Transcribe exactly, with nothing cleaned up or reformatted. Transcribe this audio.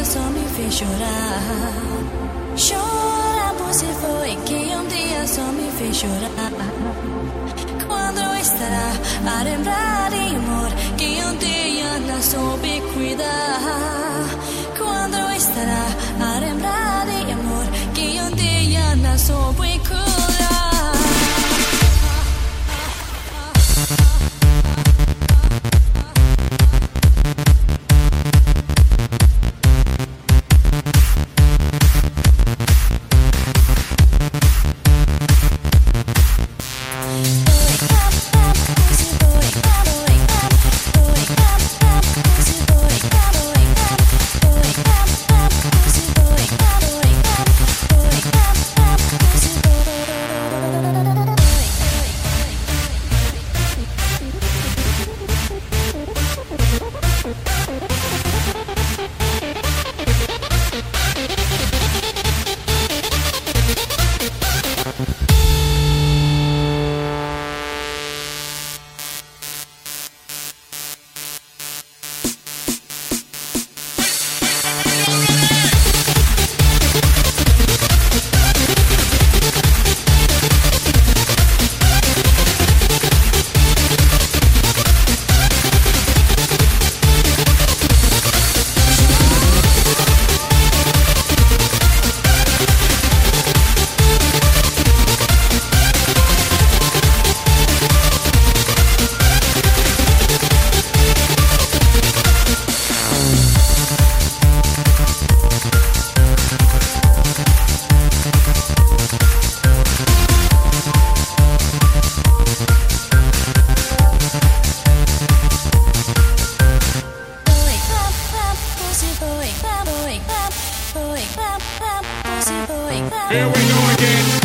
dia só me fez chorar. Chora, você foi que um dia só me fez chorar. Quando estará a lembrar de amor que um dia não soube cuidar? Quando estará a lembrar de amor que um dia não soube cuidar? Here we go again.